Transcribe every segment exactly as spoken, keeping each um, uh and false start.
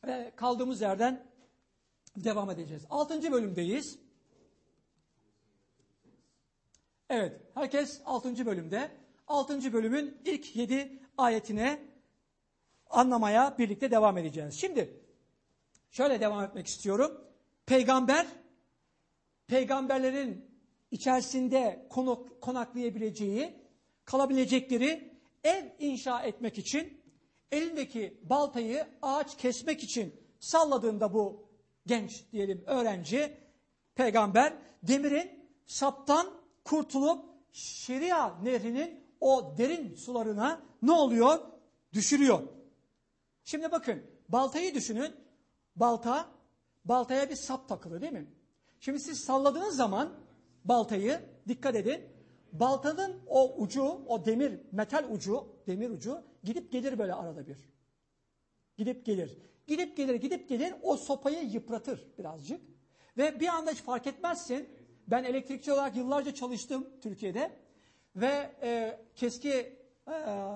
ve kaldığımız yerden devam edeceğiz. Altıncı bölümdeyiz. Evet, herkes altıncı bölümde. Altıncı bölümün ilk yedi ayetine anlamaya birlikte devam edeceğiz. Şimdi şöyle devam etmek istiyorum. Peygamber, peygamberlerin içerisinde konak, konaklayabileceği, kalabilecekleri ev inşa etmek için elindeki baltayı ağaç kesmek için salladığında bu genç diyelim öğrenci, peygamber demirin saptan kurtulup Şeria nehrinin o derin sularına ne oluyor? Düşürüyor. Şimdi bakın, baltayı düşünün. Balta, baltaya bir sap takılı değil mi? Şimdi siz salladığınız zaman baltayı, dikkat edin, baltanın o ucu, o demir, metal ucu, demir ucu gidip gelir böyle arada bir. Gidip gelir. Gidip gelir, gidip gelir, o sopayı yıpratır birazcık. Ve bir anda hiç fark etmezsin. Ben elektrikçi olarak yıllarca çalıştım Türkiye'de. Ve e, keski e,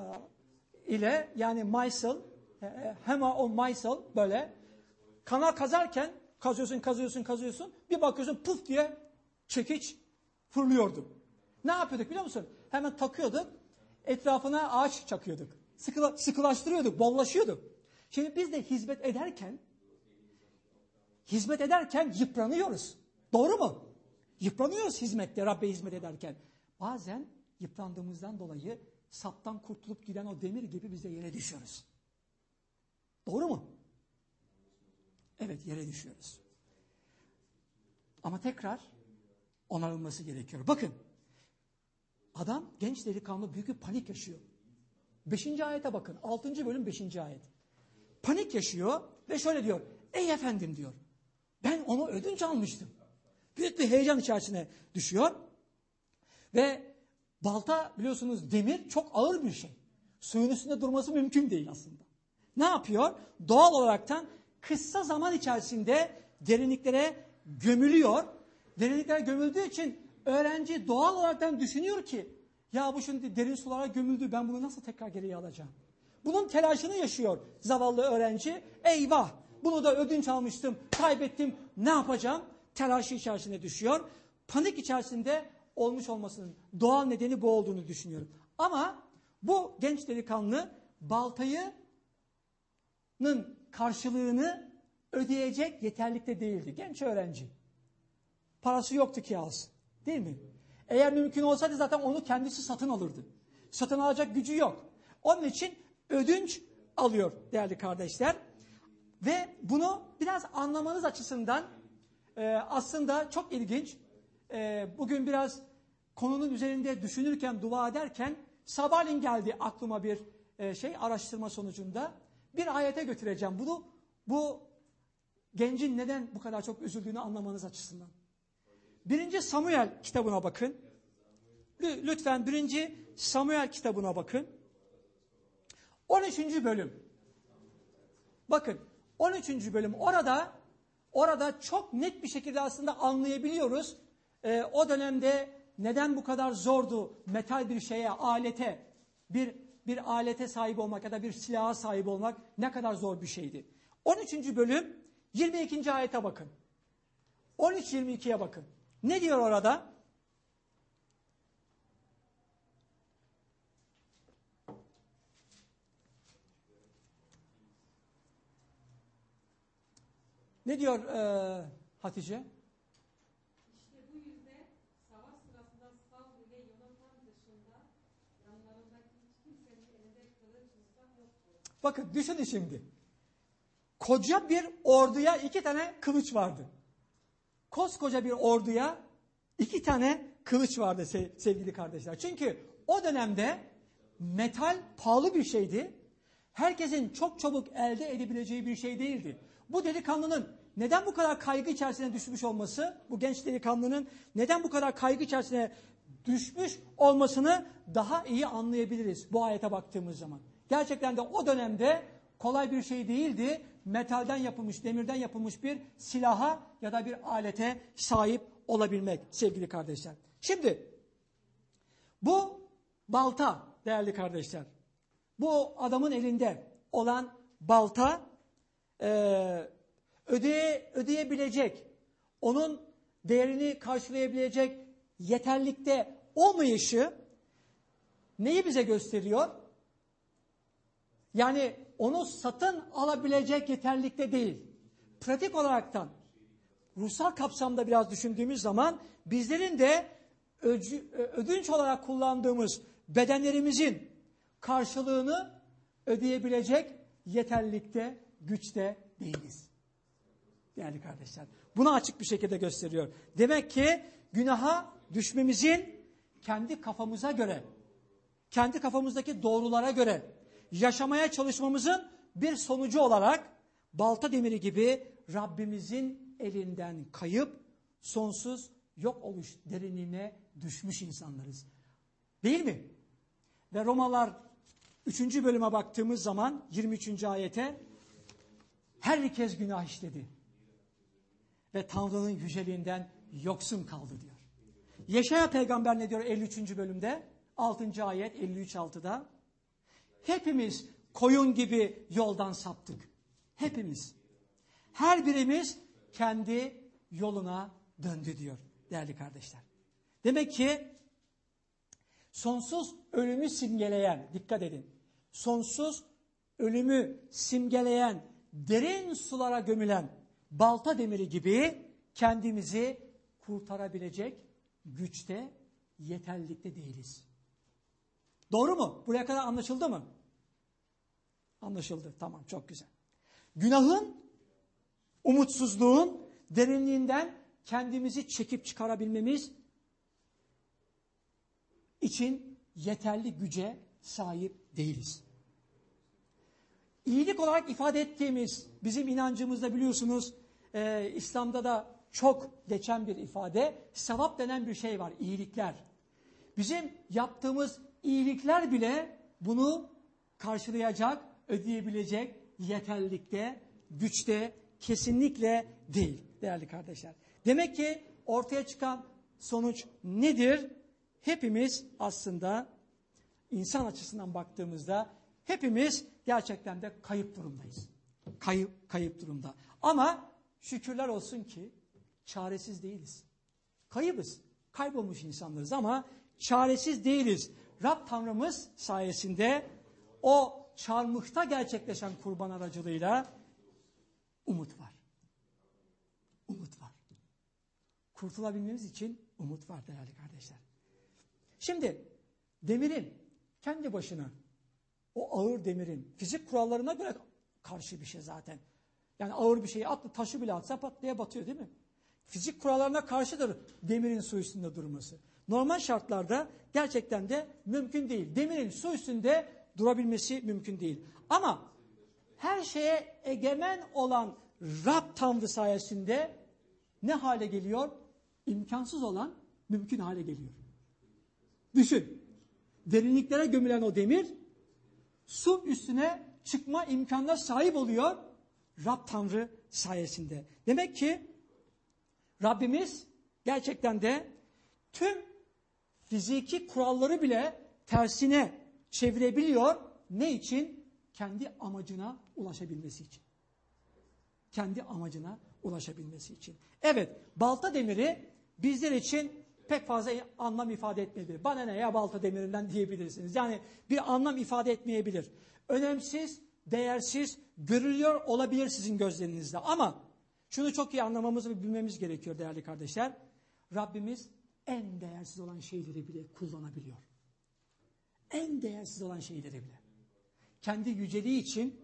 ile yani maysıl, e, hema o maysıl böyle kanal kazarken kazıyorsun, kazıyorsun, kazıyorsun. Bir bakıyorsun puf diye çekiç fırlıyordu. Ne yapıyorduk biliyor musun? Hemen takıyorduk, etrafına ağaç çakıyorduk. Sıkıla, sıkılaştırıyorduk, bollaşıyorduk. Şimdi biz de hizmet ederken, hizmet ederken yıpranıyoruz. Doğru mu? Yıpranıyoruz hizmette, Rabbe hizmet ederken. Bazen yıprandığımızdan dolayı saptan kurtulup giden o demir gibi biz de yere düşüyoruz. Doğru mu? Evet, yere düşüyoruz. Ama tekrar onarılması gerekiyor. Bakın, adam genç delikanlı büyük bir panik yaşıyor. Beşinci ayete bakın, altıncı bölüm beşinci ayet. Panik yaşıyor ve şöyle diyor, ey efendim diyor, ben onu ödünç almıştım. Büyük bir heyecan içerisine düşüyor. Ve balta biliyorsunuz demir çok ağır bir şey. Suyun üstünde durması mümkün değil aslında. Ne yapıyor? Doğal olaraktan kısa zaman içerisinde derinliklere gömülüyor. Derinliklere gömüldüğü için öğrenci doğal olaraktan düşünüyor ki ya bu şimdi derin sulara gömüldü, ben bunu nasıl tekrar geriye alacağım? Bunun telaşını yaşıyor zavallı öğrenci. Eyvah, bunu da ödünç almıştım, kaybettim, ne yapacağım? Telaşı içerisine düşüyor. Panik içerisinde olmuş olmasının doğal nedeni bu olduğunu düşünüyorum. Ama bu genç delikanlı baltayının karşılığını ödeyecek yeterlikte değildi. Genç öğrenci. Parası yoktu ki alsın. Değil mi? Eğer mümkün olsaydı zaten onu kendisi satın alırdı. Satın alacak gücü yok. Onun için ödünç alıyor değerli kardeşler. Ve bunu biraz anlamanız açısından e, aslında çok ilginç. E, bugün biraz konunun üzerinde düşünürken, dua ederken sabahleyin geldi aklıma bir e, şey araştırma sonucunda. Bir ayete götüreceğim bunu. Bu gencin neden bu kadar çok üzüldüğünü anlamanız açısından. Birinci Samuel kitabına bakın. Lütfen birinci Samuel kitabına bakın. on üçüncü bölüm. Bakın on üçüncü bölüm orada orada çok net bir şekilde aslında anlayabiliyoruz. Ee, o dönemde neden bu kadar zordu metal bir şeye, alete, bir bir alete sahip olmak ya da bir silaha sahip olmak ne kadar zor bir şeydi. on üçüncü bölüm yirmi ikinci ayete bakın. on üç yirmi ikiye bakın. Ne diyor orada? Ne diyor e, Hatice? İşte bu yüzden savaş sırasında Saul ile Yonatan dışında yanlarındaki hiç kimsenin elinde kılıç mızrak yoktu. Bakın düşünün şimdi. Koca bir orduya iki tane kılıç vardı. Koskoca bir orduya iki tane kılıç vardı sevgili kardeşler. Çünkü o dönemde metal pahalı bir şeydi. Herkesin çok çabuk elde edebileceği bir şey değildi. Bu delikanlının neden bu kadar kaygı içerisine düşmüş olması, bu genç delikanlının neden bu kadar kaygı içerisine düşmüş olmasını daha iyi anlayabiliriz bu ayete baktığımız zaman. Gerçekten de o dönemde kolay bir şey değildi. Metalden yapılmış, demirden yapılmış bir silaha ya da bir alete sahip olabilmek sevgili kardeşler. Şimdi bu balta değerli kardeşler, bu adamın elinde olan balta e, ödeye, ödeyebilecek, onun değerini karşılayabilecek yeterlikte olmayışı neyi bize gösteriyor? Yani onu satın alabilecek yeterlikte değil. Pratik olaraktan, ruhsal kapsamda biraz düşündüğümüz zaman bizlerin de öcü, ödünç olarak kullandığımız bedenlerimizin karşılığını ödeyebilecek yeterlikte, güçte değiliz. Değerli kardeşler, bunu açık bir şekilde gösteriyor. Demek ki günaha düşmemizin kendi kafamıza göre, kendi kafamızdaki doğrulara göre yaşamaya çalışmamızın bir sonucu olarak balta demiri gibi Rabbimizin elinden kayıp sonsuz yok oluş derinliğine düşmüş insanlarız. Değil mi? Ve Romalılar üçüncü bölüme baktığımız zaman yirmi üçüncü ayete herkes günah işledi ve Tanrı'nın yüceliğinden yoksun kaldı diyor. Yeşaya peygamber ne diyor elli üçüncü bölümde? altıncı ayet elli üç altıda. Hepimiz koyun gibi yoldan saptık. Hepimiz. Her birimiz kendi yoluna döndü diyor değerli kardeşler. Demek ki sonsuz ölümü simgeleyen, dikkat edin, sonsuz ölümü simgeleyen, derin sulara gömülen balta demiri gibi kendimizi kurtarabilecek güçte, yeterlilikte değiliz. Doğru mu? Buraya kadar anlaşıldı mı? Anlaşıldı. Tamam, çok güzel. Günahın, umutsuzluğun derinliğinden kendimizi çekip çıkarabilmemiz için yeterli güce sahip değiliz. İyilik olarak ifade ettiğimiz bizim inancımızda biliyorsunuz e, İslam'da da çok geçen bir ifade, sevap denen bir şey var, iyilikler. Bizim yaptığımız iyilikler bile bunu karşılayacak, ödeyebilecek yeterlilikte, güçte kesinlikle değil değerli kardeşler. Demek ki ortaya çıkan sonuç nedir? Hepimiz aslında insan açısından baktığımızda hepimiz gerçekten de kayıp durumdayız. Kayıp, kayıp durumda. Ama şükürler olsun ki çaresiz değiliz. Kayıbız. Kaybolmuş insanlarız ama çaresiz değiliz. Rab Tanrımız sayesinde o çarmıhta gerçekleşen kurban aracılığıyla umut var. Umut var. Kurtulabilmemiz için umut var değerli kardeşler. Şimdi demirin kendi başına, o ağır demirin fizik kurallarına göre karşı bir şey zaten. Yani ağır bir şeyi atlı taşı bile atsa pat diye batıyor değil mi? Fizik kurallarına karşıdır demirin su üstünde durması. Normal şartlarda gerçekten de mümkün değil. Demirin su üstünde durabilmesi mümkün değil. Ama her şeye egemen olan Rab Tanrı sayesinde ne hale geliyor? İmkansız olan mümkün hale geliyor. Düşün. Derinliklere gömülen o demir su üstüne çıkma imkanına sahip oluyor Rab Tanrı sayesinde. Demek ki Rabbimiz gerçekten de tüm fiziki kuralları bile tersine çevirebiliyor. Ne için? Kendi amacına ulaşabilmesi için. Kendi amacına ulaşabilmesi için. Evet, balta demiri bizler için pek fazla anlam ifade etmeyebilir. Bana ne ya balta demirinden diyebilirsiniz. Yani bir anlam ifade etmeyebilir. Önemsiz, değersiz görülüyor olabilir sizin gözlerinizde. Ama şunu çok iyi anlamamız ve bilmemiz gerekiyor değerli kardeşler. Rabbimiz en değersiz olan şeyleri bile kullanabiliyor. En değersiz olan şeyleri bile. Kendi yüceliği için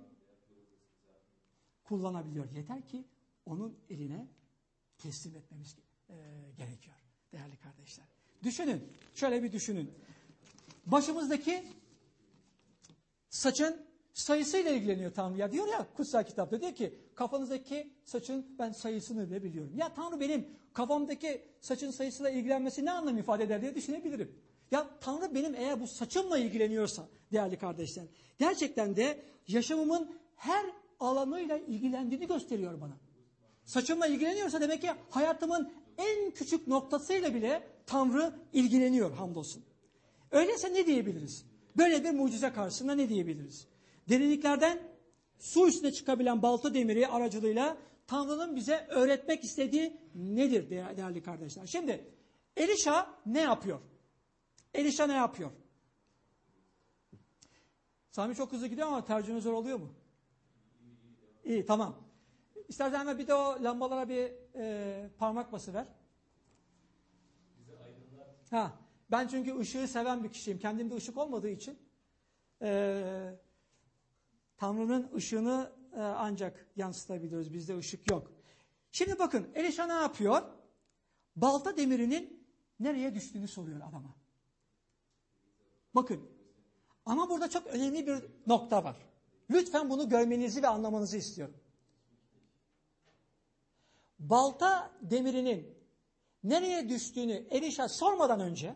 kullanabiliyor. Yeter ki onun eline teslim etmemiz e, gerekiyor değerli kardeşler. Düşünün, şöyle bir düşünün. Başımızdaki saçın sayısıyla ilgileniyor Tanrı. Ya diyor ya kutsal kitapta, diyor ki kafanızdaki saçın ben sayısını bile biliyorum. Ya Tanrı benim kafamdaki saçın sayısıyla ilgilenmesi ne anlam ifade eder diye düşünebilirim. Ya Tanrı benim eğer bu saçımla ilgileniyorsa değerli kardeşler, gerçekten de yaşamımın her alanıyla ilgilendiğini gösteriyor bana. Saçımla ilgileniyorsa demek ki hayatımın en küçük noktasıyla bile Tanrı ilgileniyor hamdolsun. Öyleyse ne diyebiliriz? Böyle bir mucize karşısında ne diyebiliriz? Derinliklerden su üstüne çıkabilen balta demiri aracılığıyla Tanrı'nın bize öğretmek istediği nedir değerli kardeşler? Şimdi Elisha ne yapıyor? Elisha ne yapıyor? Sami çok hızlı gidiyor ama tercüme zor oluyor mu? İyi, tamam. İstersen hemen bir de o lambalara bir e, parmak basıver. Ha, ben çünkü ışığı seven bir kişiyim. Kendimde ışık olmadığı için e, Tanrı'nın ışığını e, ancak yansıtabiliyoruz. Bizde ışık yok. Şimdi bakın Elisha ne yapıyor? Balta demirinin nereye düştüğünü soruyor adama. Bakın. Ama burada çok önemli bir nokta var. Lütfen bunu görmenizi ve anlamanızı istiyorum. Balta demirinin nereye düştüğünü Elisha sormadan önce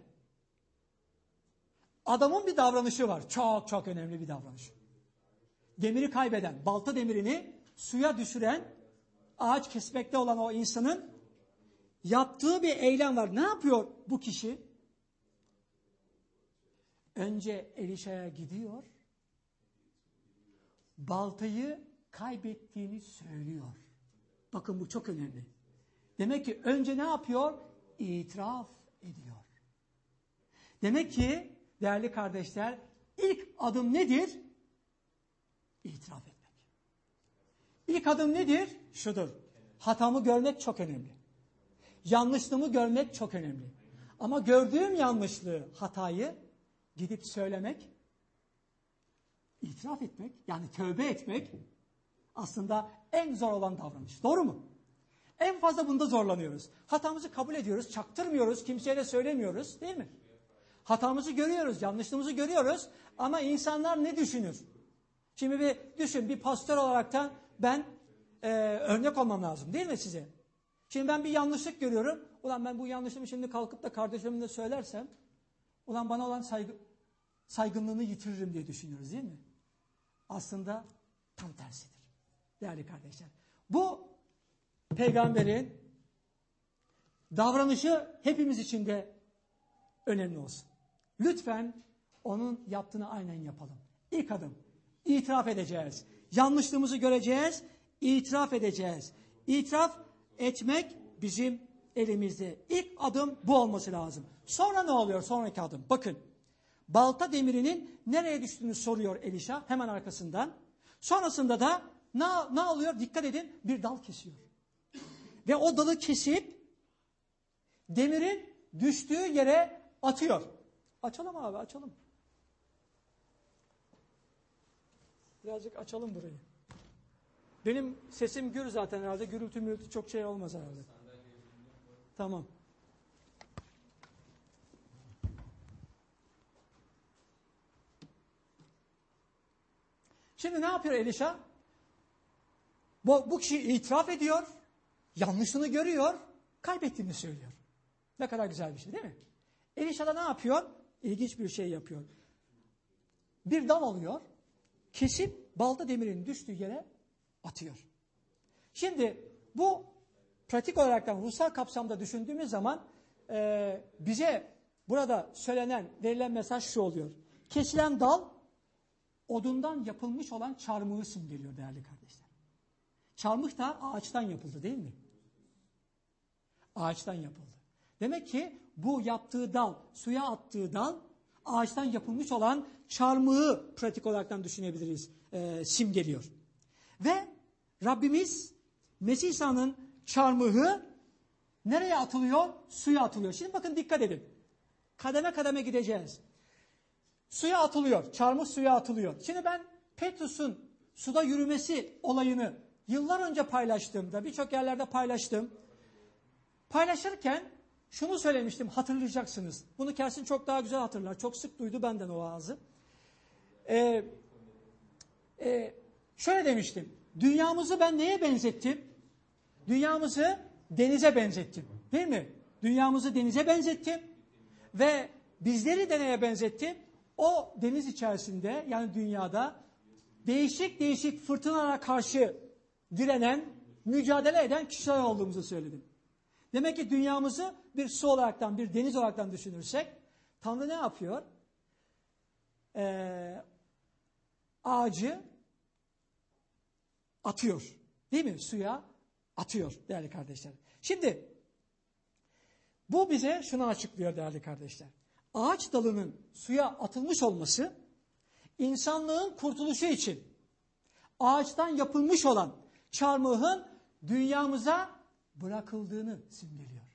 adamın bir davranışı var. Çok çok önemli bir davranış. Demiri kaybeden, balta demirini suya düşüren, ağaç kesmekte olan o insanın yaptığı bir eylem var. Ne yapıyor bu kişi? Önce Elişa'ya gidiyor, baltayı kaybettiğini söylüyor. Bakın bu çok önemli. Demek ki önce ne yapıyor? İtiraf ediyor. Demek ki değerli kardeşler, ilk adım nedir? İtiraf etmek. İlk adım nedir? Şudur. Hatamı görmek çok önemli. Yanlışlığımı görmek çok önemli. Ama gördüğüm yanlışlığı, hatayı gidip söylemek, itiraf etmek, yani tövbe etmek aslında en zor olan davranış. Doğru mu? En fazla bunda zorlanıyoruz. Hatamızı kabul ediyoruz, çaktırmıyoruz, kimseye de söylemiyoruz, değil mi? Hatamızı görüyoruz, yanlışlığımızı görüyoruz ama insanlar ne düşünür? Şimdi bir düşün, bir pastör olaraktan ben e, örnek olmam lazım, değil mi size? Şimdi ben bir yanlışlık görüyorum. Ulan ben bu yanlışımı şimdi kalkıp da kardeşimle söylersem, ulan bana olan saygı, saygınlığını yitiririm diye düşünüyoruz, değil mi? Aslında tam tersidir. Değerli kardeşler. Bu peygamberin davranışı hepimiz için de önemli olsun. Lütfen onun yaptığını aynen yapalım. İlk adım. İtiraf edeceğiz. Yanlışlığımızı göreceğiz. İtiraf edeceğiz. İtiraf etmek bizim elimizde. İlk adım bu olması lazım. Sonra ne oluyor? Sonraki adım. Bakın. Balta demirinin nereye düştüğünü soruyor Elisha hemen arkasından. Sonrasında da ne, ne oluyor? Dikkat edin. Bir dal kesiyor. Ve o dalı kesip demirin düştüğü yere atıyor. Açalım abi, açalım. Birazcık açalım burayı. Benim sesim gür zaten herhalde. Gürültü mürültü çok şey olmaz herhalde. Tamam. Şimdi ne yapıyor Elisha? Bu, bu kişi itiraf ediyor. Yanlışını görüyor. Kaybettiğini söylüyor. Ne kadar güzel bir şey değil mi? Elisha da ne yapıyor? İlginç bir şey yapıyor. Bir dal alıyor. Kesip balta demirin düştüğü yere atıyor. Şimdi bu pratik olaraktan ruhsal kapsamda düşündüğümüz zaman e, bize burada söylenen, verilen mesaj şu oluyor. Kesilen dal odundan yapılmış olan çarmıhı simgeliyor değerli kardeşler. Çarmıh da ağaçtan yapıldı değil mi? Ağaçtan yapıldı. Demek ki bu yaptığı dal, suya attığı dal ağaçtan yapılmış olan çarmıhı pratik olaraktan düşünebiliriz, e, simgeliyor. Ve Rabbimiz Mesih İsa'nın çarmıhı nereye atılıyor? Suya atılıyor. Şimdi bakın dikkat edin. Kademe kademe gideceğiz. Suya atılıyor. Çarmıh suya atılıyor. Şimdi ben Petrus'un suda yürümesi olayını yıllar önce paylaştığımda, birçok yerlerde paylaştım. Paylaşırken şunu söylemiştim, hatırlayacaksınız. Bunu Kersin çok daha güzel hatırlar. Çok sık duydu benden o ağzı. Ee, e, şöyle demiştim. Dünyamızı ben neye benzettim? Dünyamızı denize benzettim. Değil mi? Dünyamızı denize benzettim. Ve bizleri de neye benzettim? O deniz içerisinde, yani dünyada değişik değişik fırtınalara karşı direnen, mücadele eden kişiler olduğumuzu söyledim. Demek ki dünyamızı bir su olaraktan, bir deniz olaraktan düşünürsek, Tanrı ne yapıyor? Ee, ağacı atıyor. Değil mi? Suya atıyor değerli kardeşler. Şimdi bu bize şunu açıklıyor değerli kardeşler. Ağaç dalının suya atılmış olması insanlığın kurtuluşu için ağaçtan yapılmış olan çarmıhın dünyamıza bırakıldığını simgeliyor.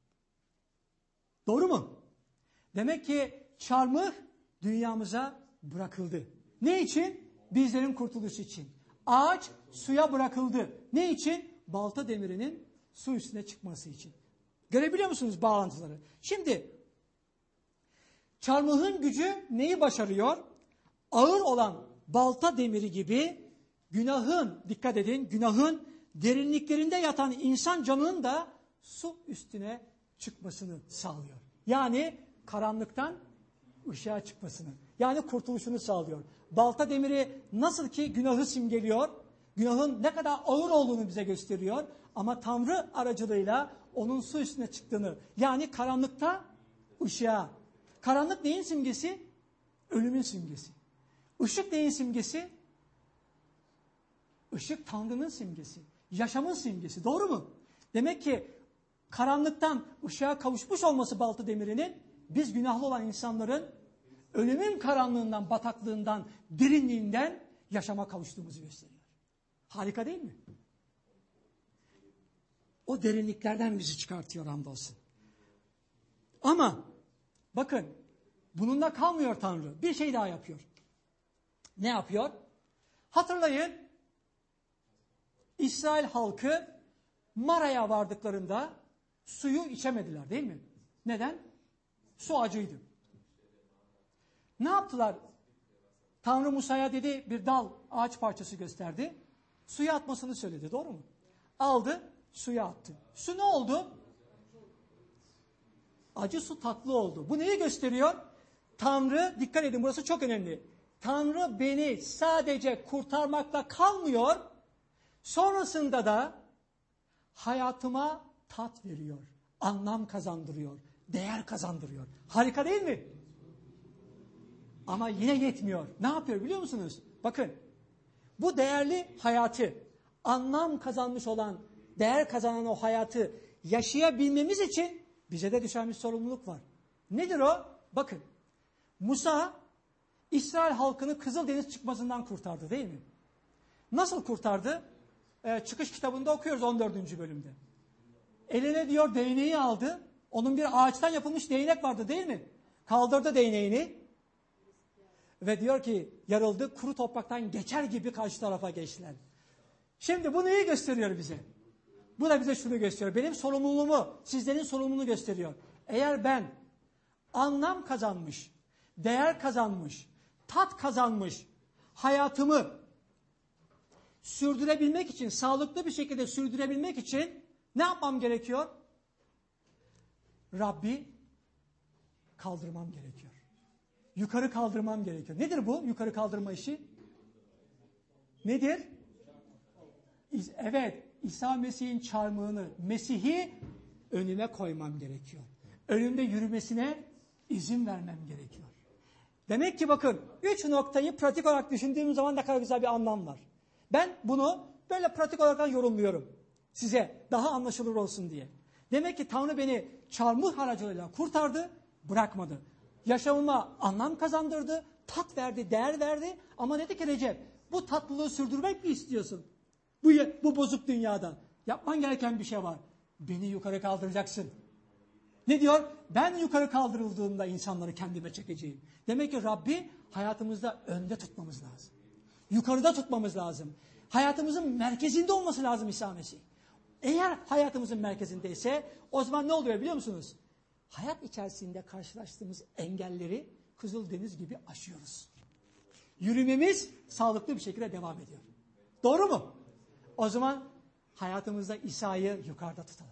Doğru mu? Demek ki çarmıh dünyamıza bırakıldı. Ne için? Bizlerin kurtuluşu için. Ağaç suya bırakıldı. Ne için? Balta demirinin su üstüne çıkması için. Görebiliyor musunuz bağlantıları? Şimdi çarmıhın gücü neyi başarıyor? Ağır olan balta demiri gibi günahın, dikkat edin, günahın derinliklerinde yatan insan canının da su üstüne çıkmasını sağlıyor. Yani karanlıktan ışığa çıkmasını, yani kurtuluşunu sağlıyor. Balta demiri nasıl ki günahı simgeliyor, günahın ne kadar ağır olduğunu bize gösteriyor ama Tanrı aracılığıyla onun su üstüne çıktığını, yani karanlıkta ışığa. Karanlık neyin simgesi? Ölümün simgesi. Işık neyin simgesi? Işık Tanrı'nın simgesi. Yaşamın simgesi. Doğru mu? Demek ki karanlıktan ışığa kavuşmuş olması balta demirinin biz günahlı olan insanların ölümün karanlığından, bataklığından, derinliğinden yaşama kavuştuğumuzu gösteriyor. Harika değil mi? O derinliklerden bizi çıkartıyor hamdolsun. Ama bakın bununla kalmıyor Tanrı. Bir şey daha yapıyor. Ne yapıyor? Hatırlayın, İsrail halkı Mara'ya vardıklarında suyu içemediler değil mi? Neden? Su acıydı. Ne yaptılar? Tanrı Musa'ya dedi, bir dal, ağaç parçası gösterdi. Suya atmasını söyledi, doğru mu? Aldı, suya attı. Su ne oldu? Acı su tatlı oldu. Bu neyi gösteriyor? Tanrı, dikkat edin burası çok önemli. Tanrı beni sadece kurtarmakla kalmıyor, sonrasında da hayatıma tat veriyor, anlam kazandırıyor, değer kazandırıyor. Harika değil mi? Ama yine yetmiyor. Ne yapıyor biliyor musunuz? Bakın, bu değerli hayatı, anlam kazanmış olan, değer kazanan o hayatı yaşayabilmemiz için bize de düşen bir sorumluluk var. Nedir o? Bakın, Musa İsrail halkını Kızıldeniz çıkmazından kurtardı değil mi? Nasıl kurtardı? Ee, Çıkış kitabında okuyoruz on dördüncü bölümde. Eline diyor değneği aldı. Onun bir ağaçtan yapılmış değnek vardı değil mi? Kaldırdı değneğini. Ve diyor ki yarıldı, kuru topraktan geçer gibi karşı tarafa geçtiler. Şimdi bu neyi gösteriyor bize? Bu da bize şunu gösteriyor. Benim sorumluluğumu, sizlerin sorumluluğunu gösteriyor. Eğer ben anlam kazanmış, değer kazanmış, tat kazanmış hayatımı sürdürebilmek için, sağlıklı bir şekilde sürdürebilmek için ne yapmam gerekiyor? Rabbi kaldırmam gerekiyor. Yukarı kaldırmam gerekiyor. Nedir bu yukarı kaldırma işi? Nedir? Evet, İsa Mesih'in çarmıhını, Mesih'i önüme koymam gerekiyor. Önümde yürümesine izin vermem gerekiyor. Demek ki bakın, üç noktayı pratik olarak düşündüğüm zaman ne kadar güzel bir anlam var. Ben bunu böyle pratik olarak yorumluyorum. Size daha anlaşılır olsun diye. Demek ki Tanrı beni çarmıh aracılığıyla kurtardı, bırakmadı. Yaşamıma anlam kazandırdı, tat verdi, değer verdi. Ama dedi ki Recep, bu tatlılığı sürdürmek mi istiyorsun? Bu, bu bozuk dünyada. Yapman gereken bir şey var. Beni yukarı kaldıracaksın. Ne diyor? Ben yukarı kaldırıldığımda insanları kendime çekeceğim. Demek ki Rabbi hayatımızda önde tutmamız lazım. Yukarıda tutmamız lazım. Hayatımızın merkezinde olması lazım İsa Mesih. Eğer hayatımızın merkezindeyse o zaman ne oluyor biliyor musunuz? Hayat içerisinde karşılaştığımız engelleri Kızıldeniz gibi aşıyoruz. Yürümemiz sağlıklı bir şekilde devam ediyor. Doğru mu? O zaman hayatımızda İsa'yı yukarıda tutalım.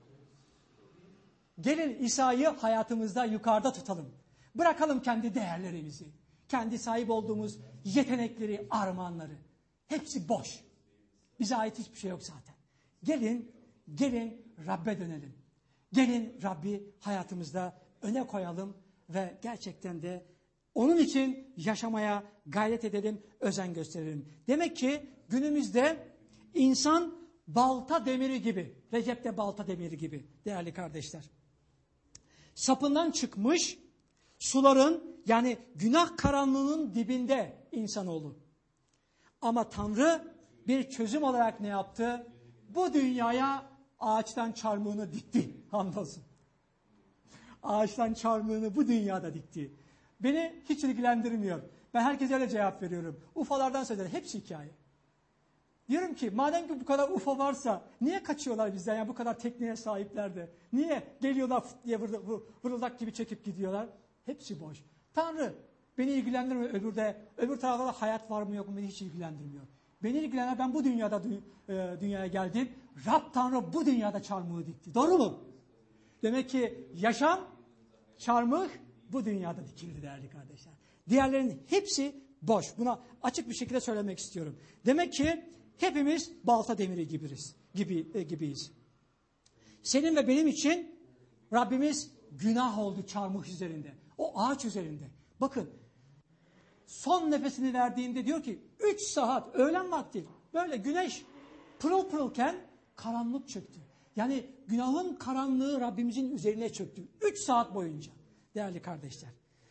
Gelin İsa'yı hayatımızda yukarıda tutalım. Bırakalım kendi değerlerimizi, kendi sahip olduğumuz yetenekleri, armağanları. Hepsi boş. Bize ait hiçbir şey yok zaten. Gelin, gelin Rabbe dönelim. Gelin Rabbi hayatımızda öne koyalım ve gerçekten de onun için yaşamaya gayret edelim, özen gösterelim. Demek ki günümüzde İnsan balta demiri gibi. Recep de balta demiri gibi değerli kardeşler. Sapından çıkmış suların yani günah karanlığının dibinde insanoğlu. Ama Tanrı bir çözüm olarak ne yaptı? Bu dünyaya ağaçtan çarmıhını dikti. Hamdolsun. Ağaçtan çarmıhını bu dünyada dikti. Beni hiç ilgilendirmiyor. Ben herkese öyle cevap veriyorum. U F O'lardan söylüyorum. Hepsi hikaye. Diyorum ki madem ki bu kadar U F O varsa niye kaçıyorlar bizden ya bu kadar tekniğe sahipler de? Niye geliyorlar diye vırıldak gibi çekip gidiyorlar? Hepsi boş. Tanrı beni ilgilendirmiyor öbürde. Öbür tarafta da hayat var mı yok mu beni hiç ilgilendirmiyor. Beni ilgilenen ben bu dünyada e, dünyaya geldim. Rab Tanrı bu dünyada çarmıhı dikti. Doğru mu? Demek ki yaşam, çarmıh bu dünyada dikildi değerli kardeşler. Diğerlerinin hepsi boş. Buna açık bir şekilde söylemek istiyorum. Demek ki hepimiz balta demiri gibiyiz. Gibi, e, gibiyiz. Senin ve benim için Rabbimiz günah oldu çarmıh üzerinde. O ağaç üzerinde. Bakın son nefesini verdiğinde diyor ki üç saat öğlen vakti böyle güneş pırıl pırılken karanlık çöktü. Yani günahın karanlığı Rabbimizin üzerine çöktü. Üç saat boyunca değerli kardeşler.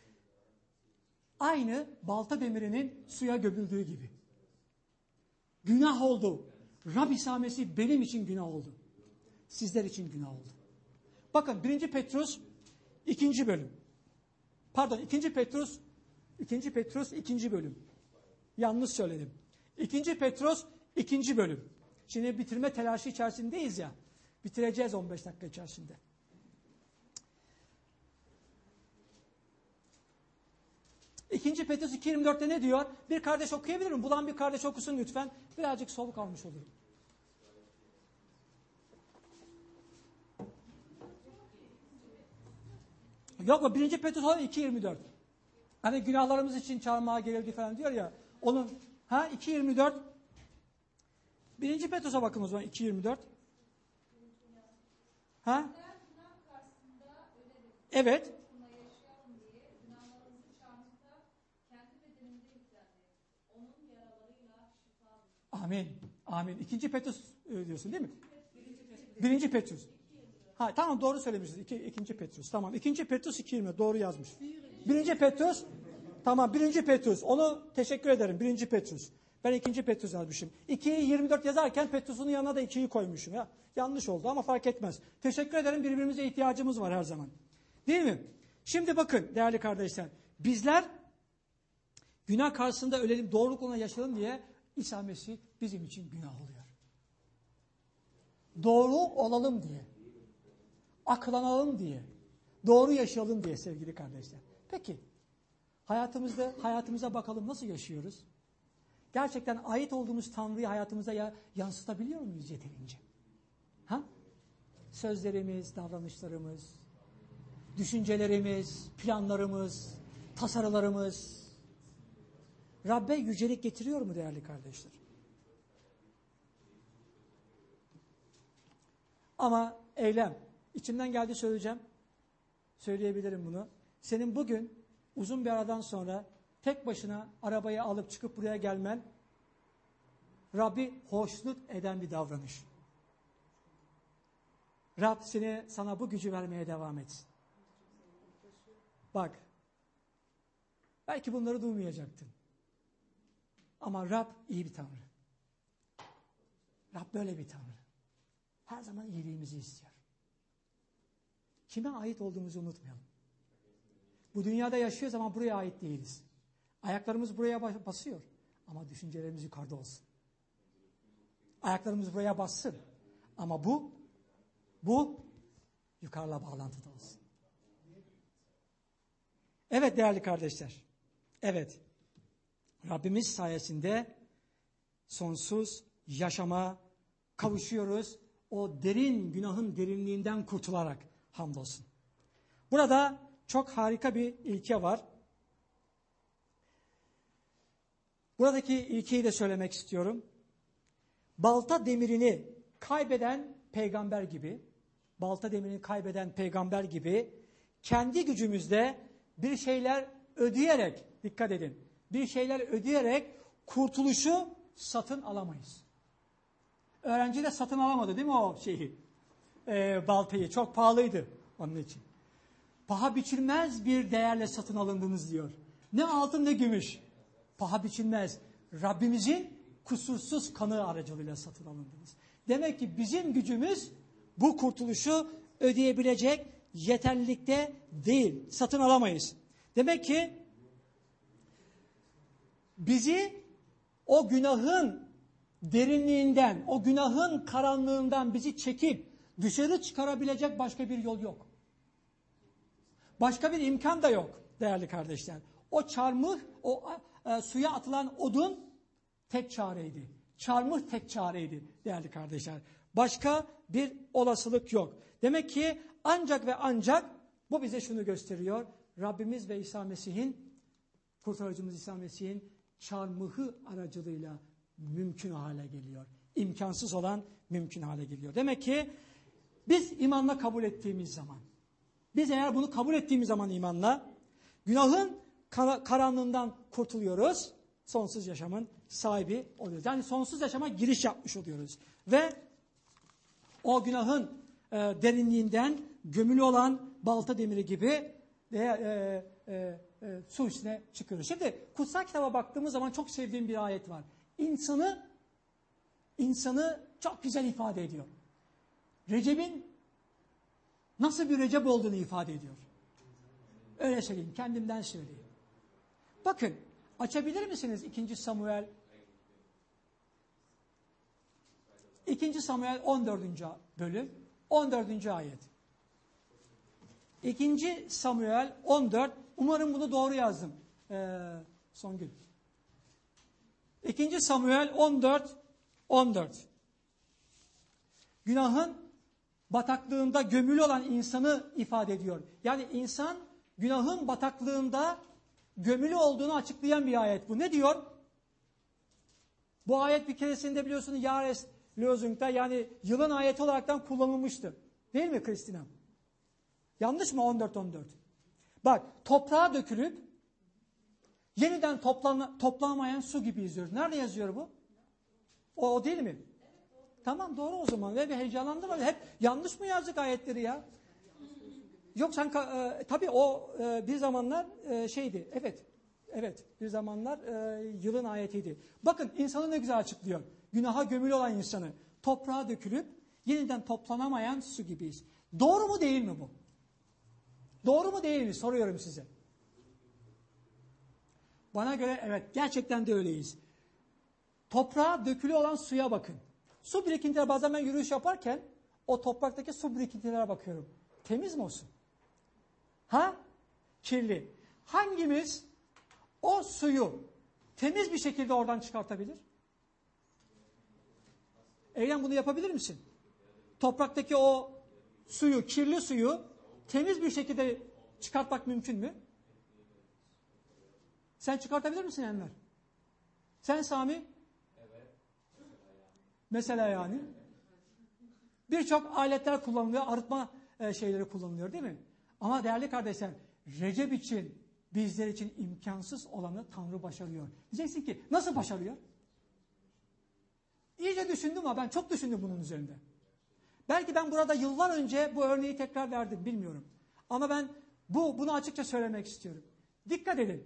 Aynı balta demirinin suya gömüldüğü gibi. Günah oldu. Rab isamesi benim için günah oldu. Sizler için günah oldu. Bakın birinci Petrus ikinci bölüm. Pardon ikinci Petrus ikinci Petrus ikinci bölüm. Yanlış söyledim. ikinci Petrus ikinci bölüm. Şimdi bitirme telaşı içerisindeyiz ya. Bitireceğiz on beş dakika içerisinde. ikinci Petrus iki yirmi dörtte ne diyor? Bir kardeş okuyabilir mi? Bulan bir kardeş okusun lütfen. Birazcık soluk almış olurum. Yok o birinci Petrus iki yirmi dört. Hani günahlarımız için çarmıha gerildi falan diyor ya. Onun ha iki yirmi dört. birinci Petrus'a bakın o zaman iki yirmi dört. Ha? Evet. Amin. Amin. İkinci Petrus diyorsun değil mi? Birinci Petrus. Ha tamam doğru söylemişiz. İki, ikinci Petrus. Tamam. İkinci Petrus iki yirmi doğru yazmış. Birinci Petrus. Tamam. Birinci Petrus. Onu teşekkür ederim. Birinci Petrus. Ben ikinci Petrus yazmışım. ikiyi yirmi dört yazarken Petrus'un yanına da ikiyi koymuşum. Ya. Yanlış oldu ama fark etmez. Teşekkür ederim. Birbirimize ihtiyacımız var her zaman. Değil mi? Şimdi bakın değerli kardeşler. Bizler günah karşısında ölelim, doğruluk ona yaşayalım diye İsa Mesih bizim için günah oluyor. Doğru olalım diye. Aklanalım diye. Doğru yaşayalım diye sevgili kardeşler. Peki hayatımızda hayatımıza bakalım nasıl yaşıyoruz? Gerçekten ait olduğumuz Tanrı'yı hayatımıza ya, yansıtabiliyor muyuz yeterince? Ha? Sözlerimiz, davranışlarımız, düşüncelerimiz, planlarımız, tasarılarımız Rabbe yücelik getiriyor mu değerli kardeşler? Ama eylem, içimden geldi söyleyeceğim, söyleyebilirim bunu. Senin bugün uzun bir aradan sonra tek başına arabayı alıp çıkıp buraya gelmen, Rabbi hoşnut eden bir davranış. Rab seni, sana bu gücü vermeye devam etsin. Bak, belki bunları duymayacaktın. Ama Rab iyi bir Tanrı. Rab böyle bir Tanrı. Her zaman iyiliğimizi istiyor. Kime ait olduğumuzu unutmayalım. Bu dünyada yaşıyoruz ama buraya ait değiliz. Ayaklarımız buraya basıyor ama düşüncelerimiz yukarıda olsun. Ayaklarımız buraya bassın ama bu bu yukarıla bağlantıda olsun. Evet değerli kardeşler. Evet. Rabbimiz sayesinde sonsuz yaşama kavuşuyoruz. O derin günahın derinliğinden kurtularak hamdolsun. Burada çok harika bir ilke var. Buradaki ilkeyi de söylemek istiyorum. Balta demirini kaybeden peygamber gibi, balta demirini kaybeden peygamber gibi kendi gücümüzle bir şeyler ödeyerek, dikkat edin, bir şeyler ödeyerek kurtuluşu satın alamayız. Öğrenci de satın alamadı değil mi o şeyi? Ee, baltayı. Çok pahalıydı onun için. Paha biçilmez bir değerle satın alındınız diyor. Ne altın ne gümüş. Paha biçilmez. Rabbimizin kusursuz kanı aracılığıyla satın alındınız. Demek ki bizim gücümüz bu kurtuluşu ödeyebilecek yeterlilikte değil. Satın alamayız. Demek ki bizi o günahın derinliğinden, o günahın karanlığından bizi çekip dışarı çıkarabilecek başka bir yol yok. Başka bir imkan da yok değerli kardeşler. O çarmıh, o e, suya atılan odun tek çareydi. Çarmıh tek çareydi değerli kardeşler. Başka bir olasılık yok. Demek ki ancak ve ancak bu bize şunu gösteriyor. Rabbimiz ve İsa Mesih'in, kurtarıcımız İsa Mesih'in çarmıhı aracılığıyla mümkün hale geliyor. İmkansız olan mümkün hale geliyor. Demek ki biz imanla kabul ettiğimiz zaman, biz eğer bunu kabul ettiğimiz zaman imanla, günahın karanlığından kurtuluyoruz, sonsuz yaşamın sahibi oluyoruz. Yani sonsuz yaşama giriş yapmış oluyoruz. Ve o günahın e, derinliğinden gömülü olan balta demiri gibi e, e, e, e, su üstüne çıkıyoruz. Şimdi kutsal kitaba baktığımız zaman çok sevdiğim bir ayet var. İnsanı, insanı çok güzel ifade ediyor. Recep'in nasıl bir Recep olduğunu ifade ediyor. Öyle söyleyeyim, kendimden söyleyeyim. Bakın, açabilir misiniz ikinci Samuel ikinci Samuel on dördüncü bölüm, on dördüncü ayet. ikinci Samuel on dört, umarım bunu doğru yazdım. Ee, Songül. ikinci Samuel on dört, on dört. Günahın bataklığında gömülü olan insanı ifade ediyor. Yani insan günahın bataklığında gömülü olduğunu açıklayan bir ayet bu. Ne diyor? Bu ayet bir keresinde biliyorsunuz Yares Lözüng'da, yani yılın ayeti olaraktan kullanılmıştı. Değil mi Kristina? Yanlış mı on dört on dört? Bak, toprağa dökülüp yeniden toplan, toplanamayan su gibi izliyoruz. Nerede yazıyor bu? O, o değil mi? Tamam, doğru o zaman. Ve bir heyecanlandırma. Hep yanlış mı yazdık ayetleri ya? Yok sen e, tabii o e, bir zamanlar e, şeydi. Evet. Evet. Bir zamanlar e, yılın ayetiydi. Bakın insanı ne güzel açıklıyor. Günaha gömülü olan insanı toprağa dökülüp yeniden toplanamayan su gibiyiz. Doğru mu değil mi bu? Doğru mu değil mi? Soruyorum size. Bana göre evet, gerçekten de öyleyiz. Toprağa dökülü olan suya bakın. Su birikintileri, bazen ben yürüyüş yaparken o topraktaki su birikintilere bakıyorum. Temiz mi o su? Ha? Kirli. Hangimiz o suyu temiz bir şekilde oradan çıkartabilir? Eylem, bunu yapabilir misin? Topraktaki o suyu, kirli suyu temiz bir şekilde çıkartmak mümkün mü? Sen çıkartabilir misin Enver? Sen Sami? Evet. Mesela yani. Birçok aletler kullanılıyor, arıtma şeyleri kullanılıyor değil mi? Ama değerli kardeşler, Recep için, bizler için imkansız olanı Tanrı başarıyor. Diyeceksin ki nasıl başarıyor? İyice düşündüm ama ben çok düşündüm bunun üzerinde. Belki ben burada yıllar önce bu örneği tekrar verdim, bilmiyorum. Ama ben bu bunu açıkça söylemek istiyorum. Dikkat edin.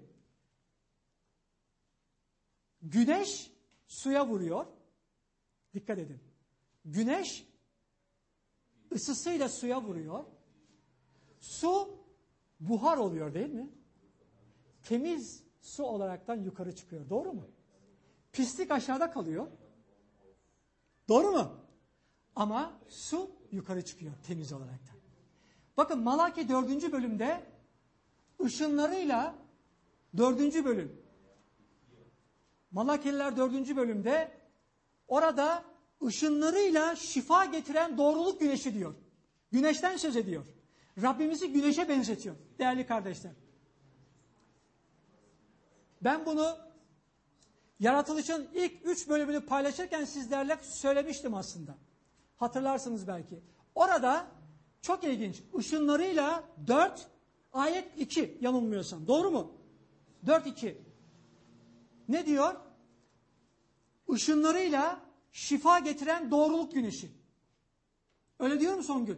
Güneş suya vuruyor. Dikkat edin. Güneş ısısıyla suya vuruyor. Su buhar oluyor değil mi? Temiz su olaraktan yukarı çıkıyor. Doğru mu? Pislik aşağıda kalıyor. Doğru mu? Ama su yukarı çıkıyor temiz olaraktan. Bakın Malaki dördüncü bölümde ışınlarıyla dördüncü bölüm. Malakeliler dördüncü bölümde orada ışınlarıyla şifa getiren doğruluk güneşi diyor. Güneşten söz ediyor. Rabbimizi güneşe benzetiyor değerli kardeşler. Ben bunu yaratılışın ilk üç bölümünü paylaşırken sizlerle söylemiştim aslında. Hatırlarsınız belki. Orada çok ilginç. Işınlarıyla dört, ayet iki yanılmıyorsam. Doğru mu? dört iki. Ne diyor? Işınlarıyla şifa getiren doğruluk güneşi. Öyle diyor mu Songül?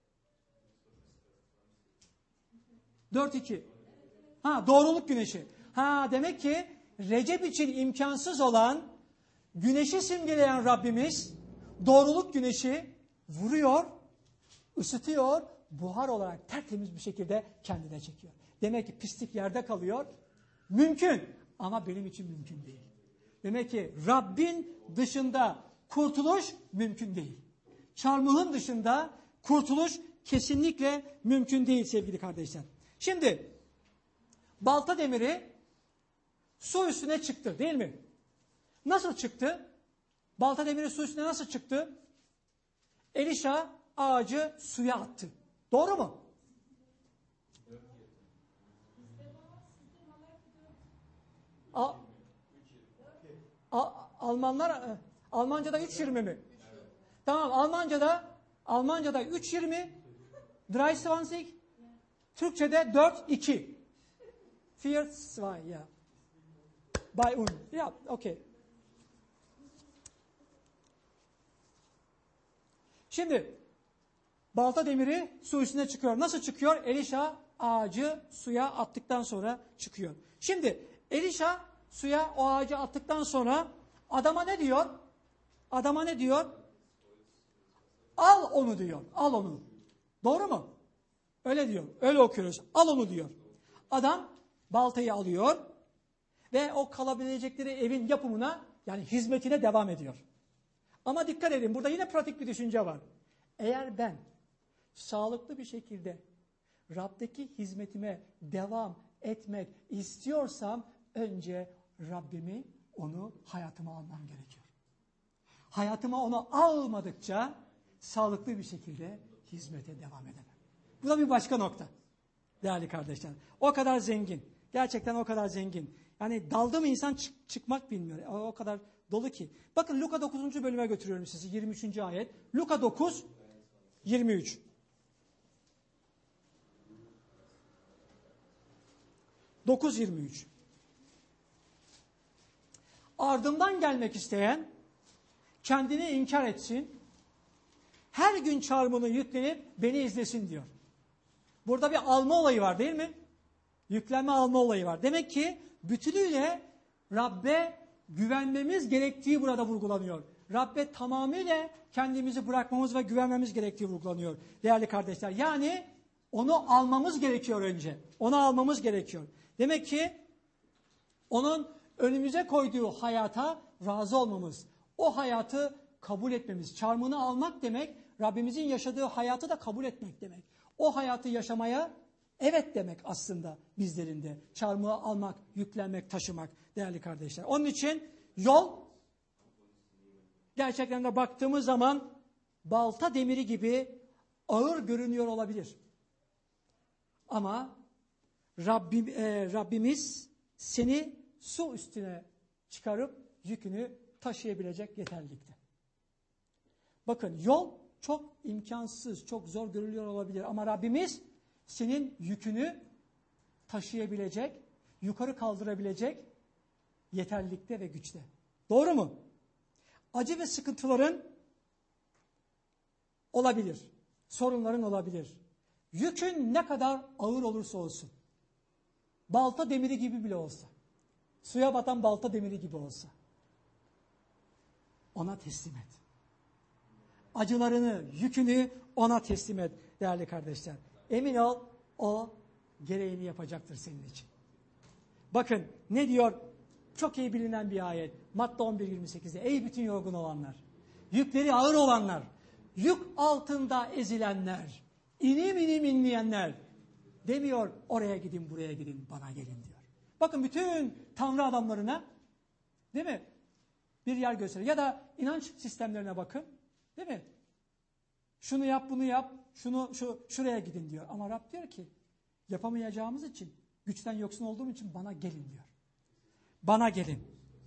dört iki. Ha, doğruluk güneşi. Ha, demek ki Recep için imkansız olan güneşi simgeleyen Rabbimiz doğruluk güneşi vuruyor, ısıtıyor, buhar olarak tertemiz bir şekilde kendine çekiyor. Demek ki pislik yerde kalıyor. Mümkün ama benim için mümkün değil. Demek ki Rabbin dışında kurtuluş mümkün değil. Çarmıhın dışında kurtuluş kesinlikle mümkün değil sevgili kardeşler. Şimdi balta demiri su üstüne çıktı değil mi? Nasıl çıktı? Balta demiri su üstüne nasıl çıktı? Elişa ağacı suya attı. Doğru mu? A, A, Almanlar Almanca'da üç yirmi mi? Tamam, Almanca'da Almanca'da üç yirmi, drei zwanzig, Türkçe'de dört iki. vier zwei ya. Bei uns. Ya, okey. Şimdi balta demiri su üstüne çıkıyor. Nasıl çıkıyor? Elişa ağacı suya attıktan sonra çıkıyor. Şimdi Elişa suya o ağacı attıktan sonra adama ne diyor? Adama ne diyor? Al onu diyor. Al onu. Doğru mu? Öyle diyor. Öyle okuyoruz. Al onu diyor. Adam baltayı alıyor ve o kalabilecekleri evin yapımına, yani hizmetine devam ediyor. Ama dikkat edin, burada yine pratik bir düşünce var. Eğer ben sağlıklı bir şekilde Rab'deki hizmetime devam etmek istiyorsam önce Rabbimi, onu hayatıma almam gerekiyor. Hayatıma onu almadıkça sağlıklı bir şekilde hizmete devam edemem. Bu da bir başka nokta değerli kardeşler. O kadar zengin. Gerçekten o kadar zengin. Yani daldı mı insan çık- çıkmak bilmiyor. O, o kadar dolu ki. Bakın Luka dokuzuncu bölüme götürüyorum sizi. yirmi üçüncü ayet. Luka dokuz yirmi üç. dokuz yirmi üç. Ardımdan gelmek isteyen kendini inkar etsin. Her gün çarmıhını yüklenip beni izlesin diyor. Burada bir alma olayı var değil mi? Yüklenme alma olayı var. Demek ki bütünüyle Rabbe güvenmemiz gerektiği burada vurgulanıyor. Rabbe tamamıyla kendimizi bırakmamız ve güvenmemiz gerektiği vurgulanıyor değerli kardeşler. Yani onu almamız gerekiyor önce. Onu almamız gerekiyor. Demek ki onun önümüze koyduğu hayata razı olmamız, o hayatı kabul etmemiz. Çarmıhını almak demek, Rabbimizin yaşadığı hayatı da kabul etmek demek. O hayatı yaşamaya evet demek aslında bizlerinde. Çarmıhı almak, yüklenmek, taşımak değerli kardeşler. Onun için yol gerçekten de baktığımız zaman balta demiri gibi ağır görünüyor olabilir. Ama Rabbim, e, Rabbimiz seni su üstüne çıkarıp yükünü taşıyabilecek yeterlilikte. Bakın yol çok imkansız, çok zor görülüyor olabilir ama Rabbimiz senin yükünü taşıyabilecek, yukarı kaldırabilecek yeterlilikte ve güçte. Doğru mu? Acı ve sıkıntıların olabilir, sorunların olabilir. Yükün ne kadar ağır olursa olsun, balta demiri gibi bile olsa, suya batan balta demiri gibi olsa, ona teslim et. Acılarını, yükünü ona teslim et değerli kardeşler. Emin ol, o gereğini yapacaktır senin için. Bakın ne diyor? Çok iyi bilinen bir ayet. Matta on bir yirmi sekizde. Ey bütün yorgun olanlar, yükleri ağır olanlar, yük altında ezilenler, inim inim inleyenler, demiyor oraya gidin buraya gidin bana gelin diyor. Bakın bütün Tanrı adamlarına değil mi? Bir yer gösteriyor. Ya da inanç sistemlerine bakın. Değil mi? Şunu yap, bunu yap, şunu şu şuraya gidin diyor. Ama Rab diyor ki yapamayacağımız için, güçten yoksun olduğum için bana gelin diyor. Bana gelin.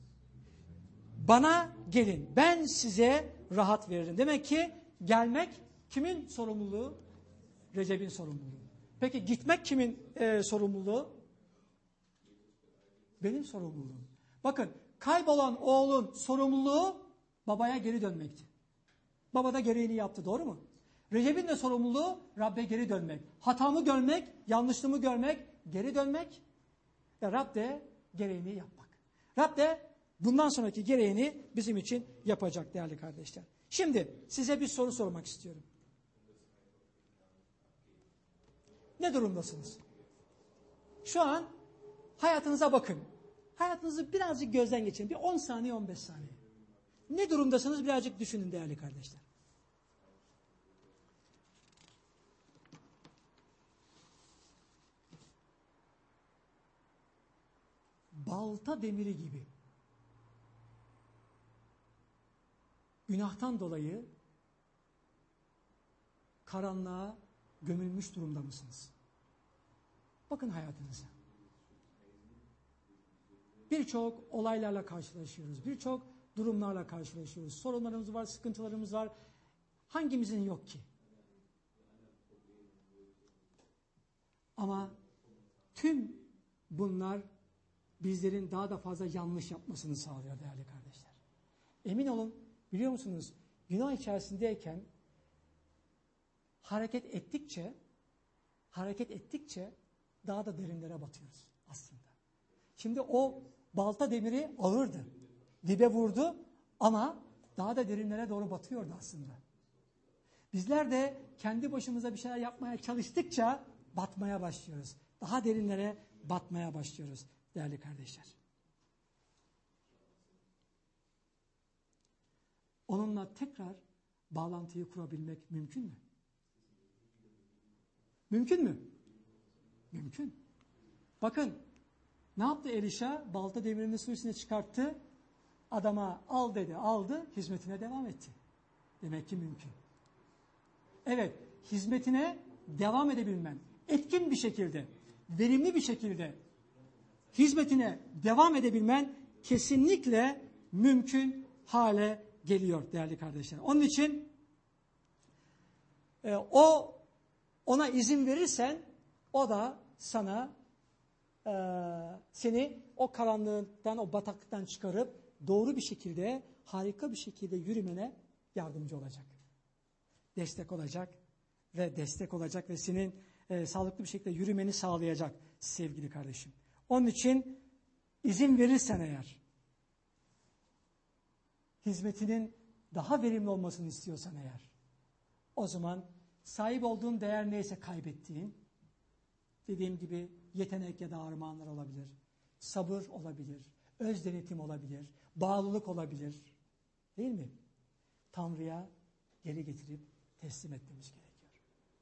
Bana gelin. Ben size rahat veririm. Demek ki gelmek kimin sorumluluğu? Recep'in sorumluluğu. Peki gitmek kimin e, sorumluluğu? Benim sorumluluğum. Bakın kaybolan oğlun sorumluluğu babaya geri dönmekti. Baba da gereğini yaptı, doğru mu? Recep'in de sorumluluğu Rabbe geri dönmek. Hatamı görmek, yanlışlığımı görmek, geri dönmek ve Rab de gereğini yapmak. Rab de bundan sonraki gereğini bizim için yapacak değerli kardeşler. Şimdi size bir soru sormak istiyorum. Ne durumdasınız? Şu an hayatınıza bakın. Hayatınızı birazcık gözden geçirin. Bir on saniye, on beş saniye. Ne durumdasınız birazcık düşünün değerli kardeşler. Balta demiri gibi. Günahtan dolayı karanlığa gömülmüş durumda mısınız? Bakın hayatınıza. Birçok olaylarla karşılaşıyoruz. Birçok durumlarla karşılaşıyoruz. Sorunlarımız var, sıkıntılarımız var. Hangimizin yok ki? Ama tüm bunlar bizlerin daha da fazla yanlış yapmasını sağlıyor değerli kardeşler. Emin olun, biliyor musunuz? Günah içerisindeyken hareket ettikçe hareket ettikçe daha da derinlere batıyoruz aslında. Şimdi o balta demiri ağırdı. Dibe vurdu ama daha da derinlere doğru batıyordu aslında. Bizler de kendi başımıza bir şeyler yapmaya çalıştıkça batmaya başlıyoruz. Daha derinlere batmaya başlıyoruz değerli kardeşler. Onunla tekrar bağlantıyı kurabilmek mümkün mü? Mümkün mü? Mümkün. Bakın ne yaptı Elişa? Balta demirini su üstüne çıkarttı. Adama al dedi, aldı, hizmetine devam etti. Demek ki mümkün. Evet, hizmetine devam edebilmen, etkin bir şekilde, verimli bir şekilde hizmetine devam edebilmen kesinlikle mümkün hale geliyor değerli kardeşler. Onun için e, o ona izin verirsen o da sana e, seni o karanlığından, o bataklıktan çıkarıp doğru bir şekilde, harika bir şekilde yürümene yardımcı olacak. Destek olacak ve destek olacak ve senin e, sağlıklı bir şekilde yürümeni sağlayacak sevgili kardeşim. Onun için izin verirsen eğer, hizmetinin daha verimli olmasını istiyorsan eğer, o zaman sahip olduğun değer neyse kaybettiğin, dediğim gibi yetenek ya da armağanlar olabilir, sabır olabilir, öz denetim olabilir, bağlılık olabilir, değil mi? Tanrı'ya geri getirip teslim etmemiz gerekiyor.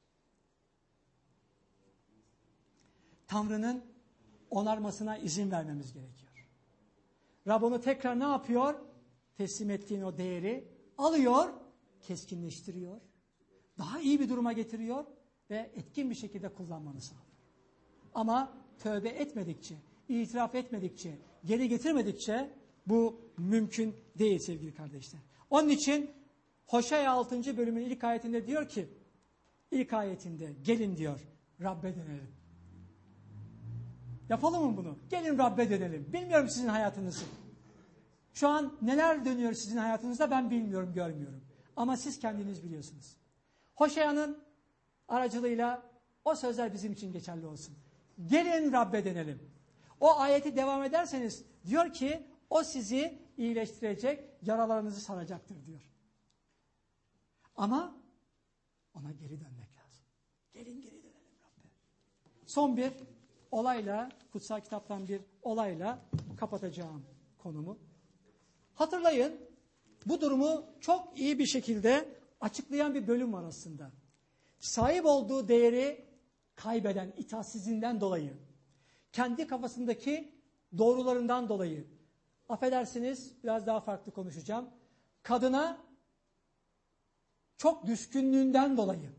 Tanrı'nın onarmasına izin vermemiz gerekiyor. Rab onu tekrar ne yapıyor? Teslim ettiğin o değeri alıyor, keskinleştiriyor, daha iyi bir duruma getiriyor ve etkin bir şekilde kullanmanı sağlıyor. Ama tövbe etmedikçe, itiraf etmedikçe, geri getirmedikçe bu mümkün değil sevgili kardeşler. Onun için Hoşea altıncı bölümün ilk ayetinde diyor ki, ilk ayetinde gelin diyor, Rabbe dönelim. Yapalım mı bunu? Gelin Rabbe dönelim. Bilmiyorum sizin hayatınızı. Şu an neler dönüyor sizin hayatınızda ben bilmiyorum, görmüyorum. Ama siz kendiniz biliyorsunuz. Hoşea'nın aracılığıyla o sözler bizim için geçerli olsun. Gelin Rabbe dönelim. O ayeti devam ederseniz diyor ki o sizi iyileştirecek, yaralarınızı saracaktır diyor. Ama ona geri dönmek lazım. Gelin geri dönelim Rabbe. Son bir olayla, kutsal kitaptan bir olayla kapatacağım konumu. Hatırlayın, bu durumu çok iyi bir şekilde açıklayan bir bölüm var aslında. Sahip olduğu değeri kaybeden itaatsizliğinden dolayı, kendi kafasındaki doğrularından dolayı, affedersiniz biraz daha farklı konuşacağım, kadına çok düşkünlüğünden dolayı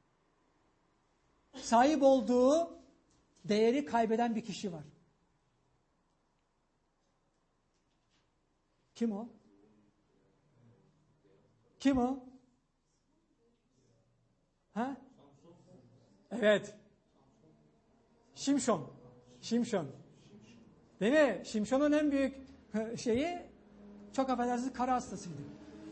sahip olduğu değeri kaybeden bir kişi var. Kim o? Kim o? Ha? Evet. Şimşon. Şimşon. Değil mi? Şimşon'un en büyük şeyi, çok affedersiniz, kara hastasıydı.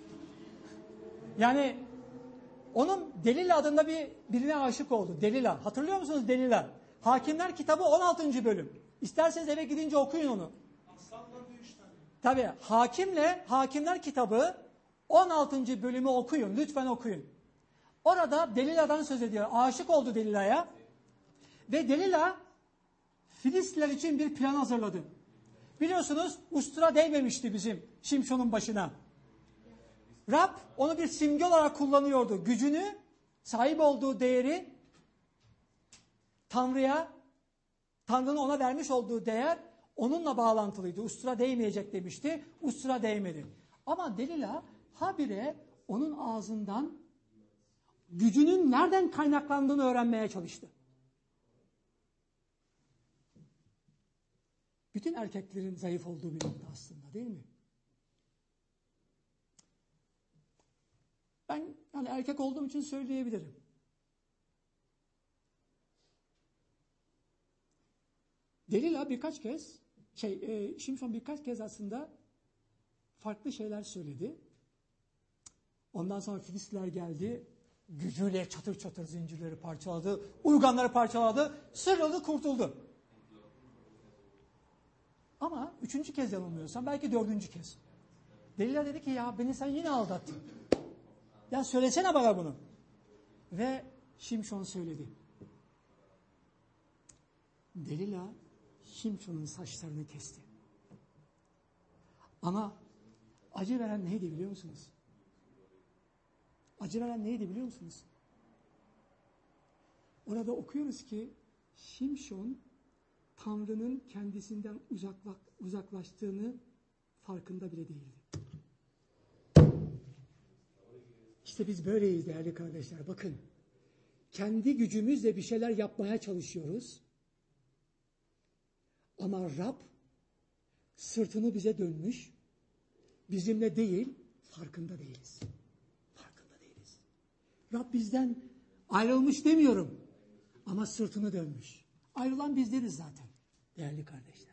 Yani onun Delila adında bir birine aşık oldu. Delila. Hatırlıyor musunuz Delila? Hakimler kitabı on altıncı bölüm. İsterseniz eve gidince okuyun onu. Tabii Hakimle Hakimler kitabı on altıncı bölümü okuyun. Lütfen okuyun. Orada Delila'dan söz ediyor. Aşık oldu Delila'ya. Ve Delila Filistliler için bir plan hazırladı. Biliyorsunuz ustura değmemişti bizim Şimşon'un başına. Rab onu bir simge olarak kullanıyordu. Gücünü, sahip olduğu değeri Tanrı'ya, Tanrı'nın ona vermiş olduğu değer onunla bağlantılıydı. Ustura değmeyecek demişti. Ustura değmedi. Ama Delila habire onun ağzından gücünün nereden kaynaklandığını öğrenmeye çalıştı. Bütün erkeklerin zayıf olduğu bir nokta aslında, değil mi? Ben yani erkek olduğum için söyleyebilirim. Delila birkaç kez, şey, e, Şimşon birkaç kez aslında farklı şeyler söyledi. Ondan sonra Filistliler geldi, gücüyle çatır çatır zincirleri parçaladı, uyganları parçaladı, sıyrıldı, kurtuldu. Ama üçüncü kez yanılmıyorsam, belki dördüncü kez. Delila dedi ki ya beni sen yine aldattın. Ya söylesene bana bunu. Ve Şimşon söyledi. Delila Şimşon'un saçlarını kesti. Ama acı veren neydi biliyor musunuz? Acı veren neydi biliyor musunuz? Orada okuyoruz ki Şimşon Tanrı'nın kendisinden uzakla, uzaklaştığını farkında bile değildi. İşte biz böyleyiz değerli kardeşler. Bakın, kendi gücümüzle bir şeyler yapmaya çalışıyoruz. Ama Rab sırtını bize dönmüş, bizimle değil, farkında değiliz. Farkında değiliz. Rab bizden ayrılmış demiyorum ama sırtını dönmüş. Ayrılan bizleriz zaten değerli kardeşler.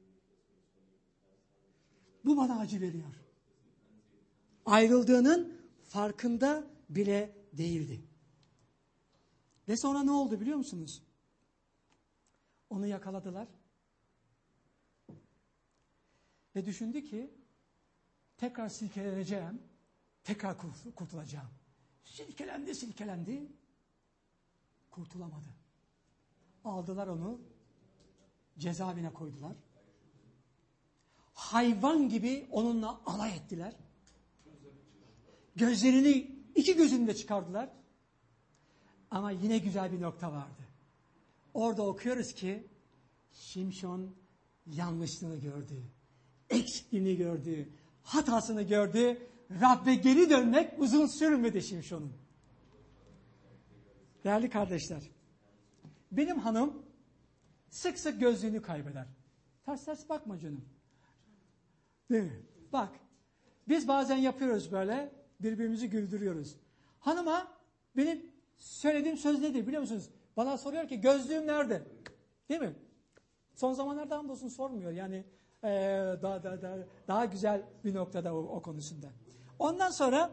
Bu bana acı veriyor. Ayrıldığının farkında bile değildi. Ve sonra ne oldu biliyor musunuz? Onu yakaladılar. Ve düşündü ki tekrar silkeleneceğim, tekrar kurtulacağım. Silkelendi, silkelendi. Kurtulamadı. Aldılar onu, cezaevine koydular. Hayvan gibi onunla alay ettiler. Gözlerini iki gözünü de çıkardılar. Ama yine güzel bir nokta vardı. Orada okuyoruz ki Şimşon yanlışlığını gördü. Eksikliğini gördü. Hatasını gördü. Rabbe geri dönmek uzun sürmedi Şimşon'un. Değerli kardeşler, benim hanım sık sık gözlüğünü kaybeder. Ters ters bakma canım. Değil mi? Bak, biz bazen yapıyoruz böyle, birbirimizi güldürüyoruz. Hanıma benim söylediğim söz nedir biliyor musunuz? Bana soruyor ki gözlüğüm nerede? Değil mi? Son zamanlarda hamdolsun sormuyor. Yani ee, daha, daha, daha, daha güzel bir noktada o, o konusunda. Ondan sonra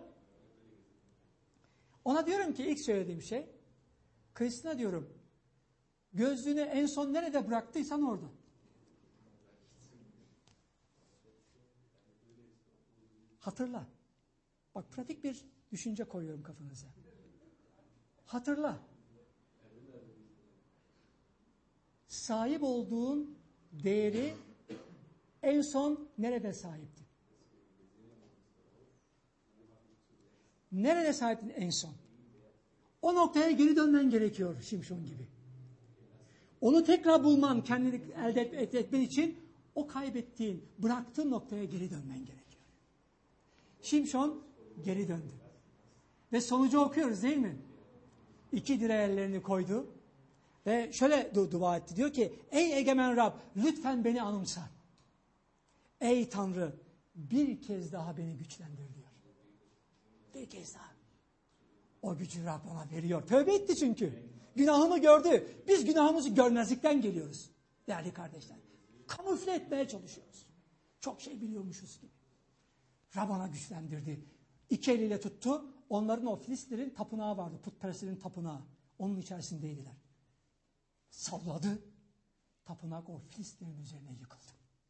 ona diyorum ki ilk söylediğim şey, kıyısına diyorum, gözlüğünü en son nerede bıraktıysan orada. Hatırla. Bak pratik bir düşünce koyuyorum kafanıza. Hatırla. Sahip olduğun değeri en son nerede sahiptin? Nerede sahiptin en son? O noktaya geri dönmen gerekiyor Şimşon gibi. Onu tekrar bulman, kendini elde et, etmen için o kaybettiğin, bıraktığın noktaya geri dönmen gerekiyor. Şimşon geri döndü. Ve sonucu okuyoruz değil mi? İki direğe ellerini koydu ve şöyle du- dua etti. Diyor ki, ey egemen Rab lütfen beni anımsa. Ey Tanrı bir kez daha beni güçlendir diyor. Bir kez daha. O gücü Rab ona veriyor. Tövbe etti çünkü. Günahımı gördü. Biz günahımızı görmezlikten geliyoruz. Değerli kardeşler. Kamufle etmeye çalışıyoruz. Çok şey biliyormuşuz gibi. Rab ona güçlendirdi. İki eliyle tuttu. onların o Filistlerin tapınağı vardı. Putperestlerin tapınağı. Onun içerisindeydiler. Salladı. Tapınak o Filistlerin üzerine yıkıldı.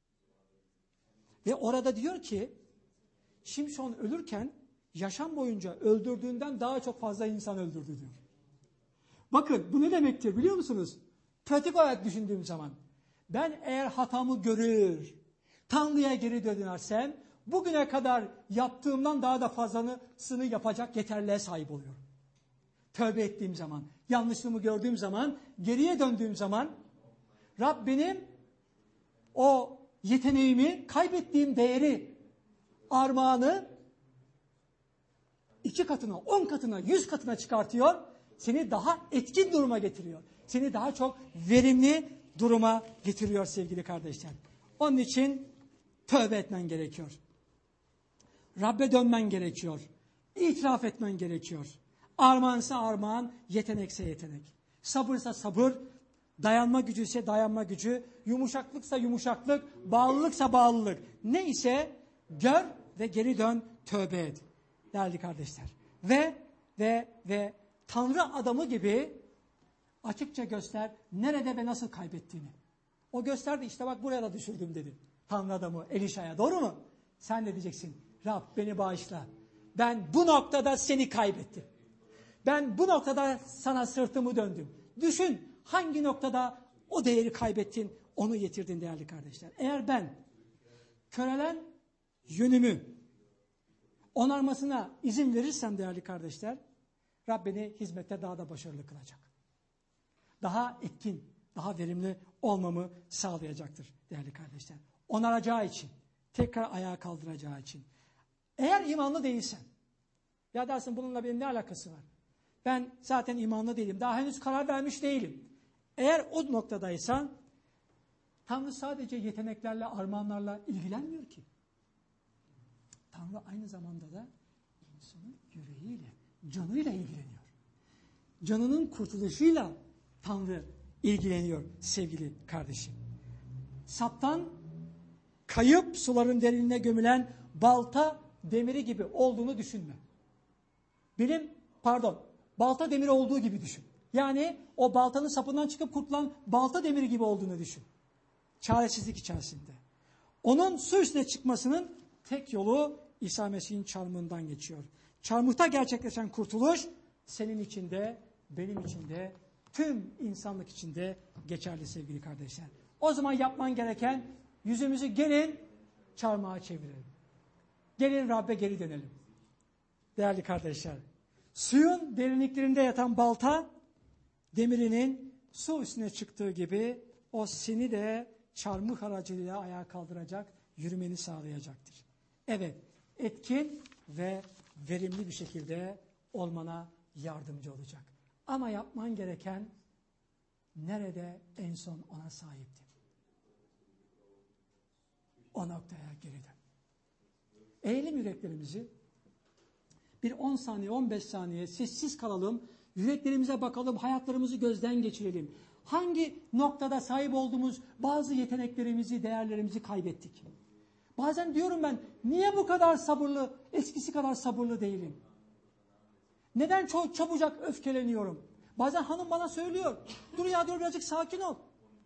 Ve orada diyor ki Şimşon ölürken yaşam boyunca öldürdüğünden daha çok fazla insan öldürdü diyor. Bakın bu ne demektir biliyor musunuz? Pratik olarak düşündüğüm zaman ben eğer hatamı görür, Tanrı'ya geri dönersem bugüne kadar yaptığımdan daha da fazlasını yapacak yeterliğe sahip oluyorum. Tövbe ettiğim zaman, yanlışlığımı gördüğüm zaman, geriye döndüğüm zaman Rab benim o yeteneğimi, kaybettiğim değeri, armağanı iki katına, on katına, yüz katına çıkartıyor. Seni daha etkin duruma getiriyor. Seni daha çok verimli duruma getiriyor sevgili kardeşler. Onun için tövbe etmen gerekiyor. Rabbe dönmen gerekiyor. İtiraf etmen gerekiyor. Armağansa armağan, yetenekse yetenek. Sabırsa sabır, dayanma gücü ise dayanma gücü, yumuşaklıksa yumuşaklık, bağlılıksa bağlılık. Ne ise gör ve geri dön, tövbe et. Değerli kardeşler. Ve ve ve Tanrı adamı gibi açıkça göster nerede ve nasıl kaybettiğini. O gösterdi, işte bak buraya da düşürdüm dedi. Tanrı adamı Elişa'ya, doğru mu? Sen de diyeceksin, Rab beni bağışla. Ben bu noktada seni kaybettim. Ben bu noktada sana sırtımı döndüm. Düşün hangi noktada o değeri kaybettin, onu yitirdin değerli kardeşler. Eğer ben körelen yönümü onarmasına izin verirsem değerli kardeşler, Rab beni hizmette daha da başarılı kılacak. Daha etkin, daha verimli olmamı sağlayacaktır değerli kardeşler. Onaracağı için, tekrar ayağa kaldıracağı için. Eğer imanlı değilsen, ya dersin bununla benim ne alakası var? Ben zaten imanlı değilim, daha henüz karar vermiş değilim. Eğer o noktadaysan, Tanrı sadece yeteneklerle, armağanlarla ilgilenmiyor ki. Tanrı aynı zamanda da insanın yüreğiyle, canıyla ilgileniyor. Canının kurtuluşuyla Tanrı ilgileniyor sevgili kardeşim. Saptan kayıp suların derinine gömülen balta demiri gibi olduğunu düşünme. Benim, pardon, balta demiri olduğu gibi düşün. Yani o baltanın sapından çıkıp kurtulan balta demiri gibi olduğunu düşün. Çaresizlik içerisinde. Onun su üstüne çıkmasının tek yolu İsa Mesih'in çarmıhından geçiyor. Çarmıhta gerçekleşen kurtuluş senin için de, benim için de, tüm insanlık için de geçerli sevgili kardeşler. O zaman yapman gereken yüzümüzü gelin çarmıha çevirelim. Gelin Rabbe geri dönelim. Değerli kardeşler, suyun derinliklerinde yatan balta demirinin su üstüne çıktığı gibi o seni de çarmıh aracılığıyla ayağa kaldıracak, yürümeni sağlayacaktır. Evet, etkin ve verimli bir şekilde olmana yardımcı olacak. Ama yapman gereken nerede en son ona sahiptin? O noktaya geri dön. Eğilim yüreklerimizi bir on saniye, on beş saniye sessiz kalalım. Yüreklerimize bakalım, hayatlarımızı gözden geçirelim. Hangi noktada sahip olduğumuz bazı yeteneklerimizi, değerlerimizi kaybettik? Bazen diyorum ben, niye bu kadar sabırlı, eskisi kadar sabırlı değilim? Neden çok çabucak öfkeleniyorum? Bazen hanım bana söylüyor, dur ya diyor birazcık sakin ol.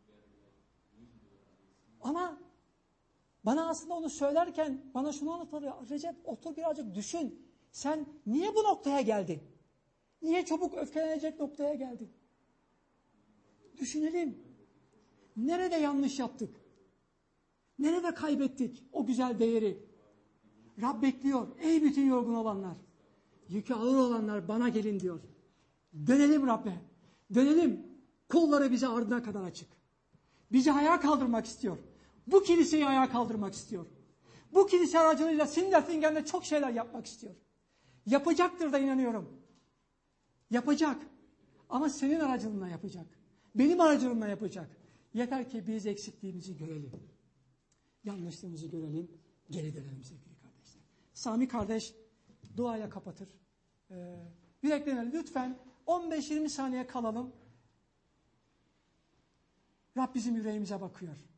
Ama bana aslında onu söylerken bana şunu anlatıyor, Recep otur birazcık düşün. Sen niye bu noktaya geldin? Niye çabuk öfkelenecek noktaya geldin? Düşünelim. Nerede yanlış yaptık? Nerede kaybettik o güzel değeri? Rab bekliyor. Ey bütün yorgun olanlar, yükü ağır olanlar bana gelin diyor. Dönelim Rabbe. Dönelim. Kolları bize ardına kadar açık. Bizi ayağa kaldırmak istiyor. Bu kiliseyi ayağa kaldırmak istiyor. Bu kilise aracılığıyla Sindelfingen'de çok şeyler yapmak istiyor. Yapacaktır da inanıyorum. Yapacak. Ama senin aracılığına yapacak. Benim aracılığımla yapacak. Yeter ki biz eksikliğimizi görelim. Yanlışlığımızı görelim. Geri dönelim sevgili kardeşler. Sami kardeş duayla kapatır. Ee, yüreklenelim. Lütfen on beş yirmi saniye kalalım. Rab bizim yüreğimize bakıyor.